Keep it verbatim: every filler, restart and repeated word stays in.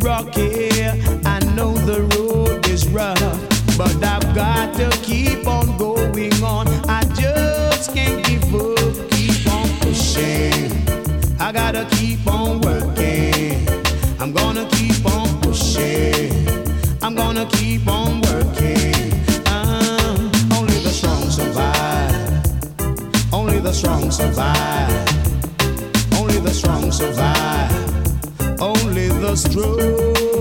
rocky. I know the road is rough, but I've got to keep on going on. I just can't give up, keep on pushing. I gotta keep on working. I'm gonna keep on pushing. I'm gonna keep on working. Uh, only the strong survive. Only the strong survive. Only the strong survive. Only the strong.